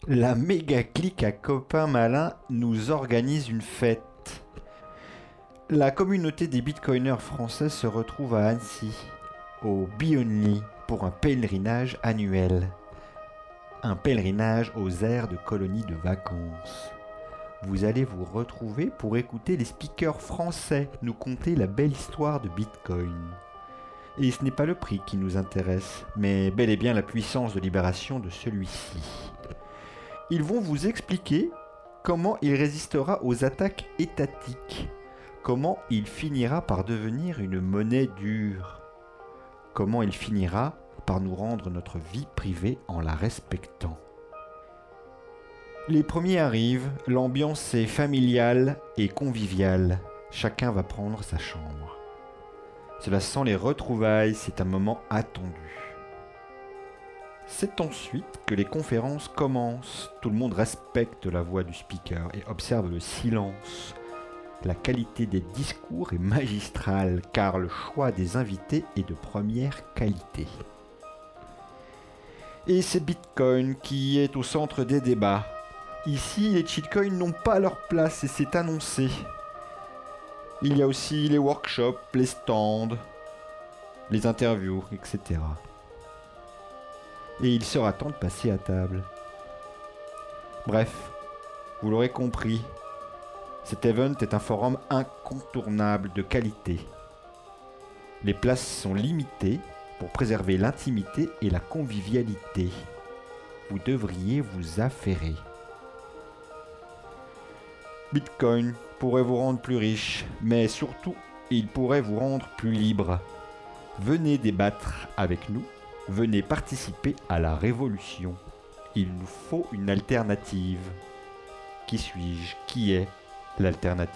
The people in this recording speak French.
La méga clique à copains malins nous organise une fête. La communauté des bitcoiners français se retrouve à Annecy, au Be-Only, pour un pèlerinage annuel. Un pèlerinage aux aires de colonies de vacances. Vous allez vous retrouver pour écouter les speakers français nous conter la belle histoire de Bitcoin. Et ce n'est pas le prix qui nous intéresse, mais bel et bien la puissance de libération de celui-ci. Ils vont vous expliquer comment il résistera aux attaques étatiques, comment il finira par devenir une monnaie dure, comment il finira par nous rendre notre vie privée en la respectant. Les premiers arrivent, l'ambiance est familiale et conviviale. Chacun va prendre sa chambre. Cela sent les retrouvailles, c'est un moment attendu. C'est ensuite que les conférences commencent. Tout le monde respecte la voix du speaker et observe le silence. La qualité des discours est magistrale car le choix des invités est de première qualité. Et c'est Bitcoin qui est au centre des débats. Ici, les shitcoins n'ont pas leur place et c'est annoncé. Il y a aussi les workshops, les stands, les interviews, etc. Et il sera temps de passer à table. Bref, vous l'aurez compris, cet event est un forum incontournable de qualité. Les places sont limitées pour préserver l'intimité et la convivialité. Vous devriez vous affairer. Bitcoin pourrait vous rendre plus riche, mais surtout, il pourrait vous rendre plus libre. Venez débattre avec nous, venez participer à la révolution. Il nous faut une alternative. Qui suis-je ? Qui est l'alternative ?